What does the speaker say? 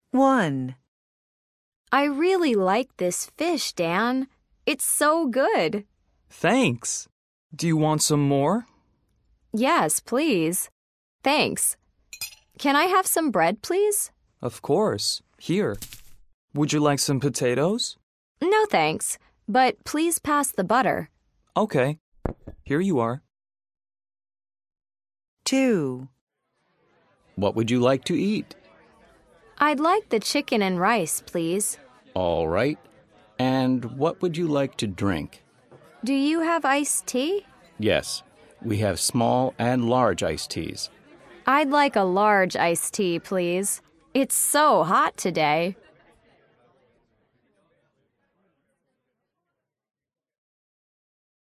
1. I really like this fish, Dan. It's so good. Thanks. Do you want some more? Yes, please. Thanks. Can I have some bread, please? Of course. Here. Would you like some potatoes? No, thanks. But please pass the butter. Okay. Here you are. 2. What would you like to eat? I'd like the chicken and rice, please. All right. And what would you like to drink? Do you have iced tea? Yes, we have small and large iced teas. I'd like a large iced tea, please. It's so hot today.